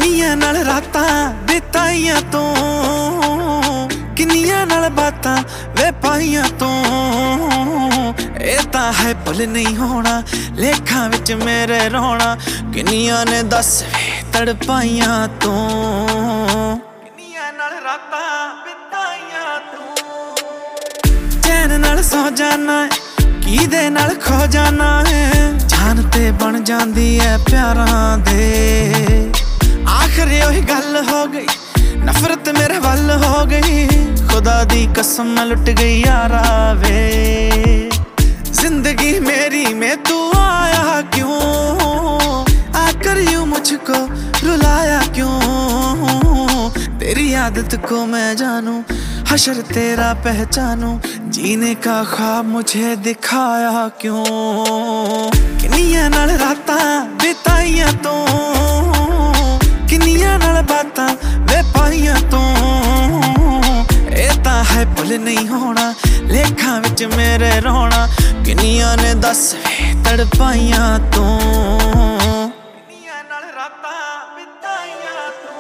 ਕਿੰਨੀਆਂ ਨਾਲ ਰਾਤਾਂ ਬਿਤਾਈਆਂ ਤੂੰ, ਕਿੰਨੀਆਂ ਨਾਲ ਬਾਤਾਂ ਵੇ ਪਾਈਆਂ ਤੂੰ। ਇਹ ਤਾਂ ਹੈ ਭੁੱਲ ਨਹੀਂ ਹੋਣਾ, ਲੇਖਾਂ ਵਿੱਚ ਮੇਰੇ ਰੋਣਾ। ਕਿੰਨੀਆਂ ਨੇ ਦੱਸ ਵੇ ਤੜਪਾਈਆਂ ਤੂੰ, ਕਿੰਨੀਆਂ ਨਾਲ ਰਾਤਾਂ ਬਿਤਾਈਆਂ ਤੂੰ। ਚੈਨ ਨਾਲ ਸੌ ਜਾਣਾ ਕਿਹਦੇ ਨਾਲ ਖੋ ਜਾਣਾ ਹੈ, ਜਾਨ ਤੇ ਬਣ ਜਾਂਦੀ ਹੈ ਪਿਆਰਾਂ ਦੇ। ਆਖਰ ਉਹੀ ਗੱਲ ਹੋ ਗਈ, ਨਫ਼ਰਤ ਮੇਰੇ ਵੱਲ ਹੋ ਗਈ। खुदा दी कसम लुट गई यारा वे, जिंदगी मेरी में तू आया क्यों, आकर यूं मुझको रुलाया क्यों। तेरी आदत को मैं जानूं, हशर तेरा पहचानूं, जीने का ख्वाब मुझे दिखाया क्यों। किन्नियां नाल रातां बिताइयां तूं, किन्नियां नाल बातां वे पाइयां तूं। है भुल नहीं होना, लेखा विच मेरे रोना। किन्नियां ने दस वे तड़पाइयां तूं, किन्नियां नाल रातां बिताइयां तूं।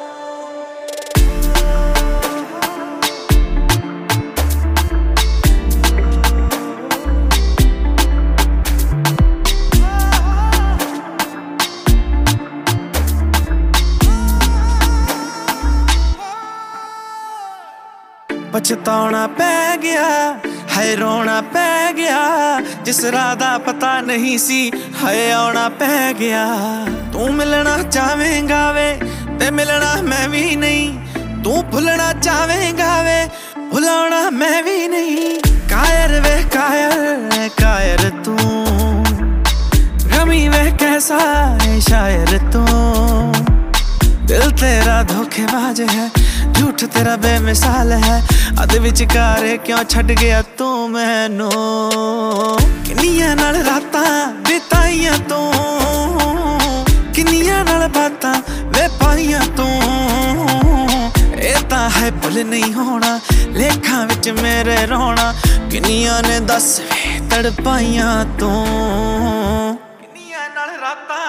पछताना पै गया है, रोना पै गया, जिस राह दा पता नहीं सी है आना पै गया। तू मिलना चाहेगा वे ते मिलना मैं भी नहीं, तू भुलना चाहेगा वे भुलाना मैं भी नहीं। कायर वे कायर कायर तू, गमी वे कैसा है शायर तू। दिल तेरा धोखेबाज है, झूठ तेरा बेमिसाल है, अद विचकार क्यों छड़ गया तू मैनू। किन्नियां नाल रातां बिताइयां तूं, किन्नियां नाल बातां वे पाइयां तूं। ਇਹ ਤਾਂ है भुल नहीं होना, लेखा विच मेरे रोना। किन्नियां ने दस वे तड़पाइयां तूं, किन्नियां नाल रातां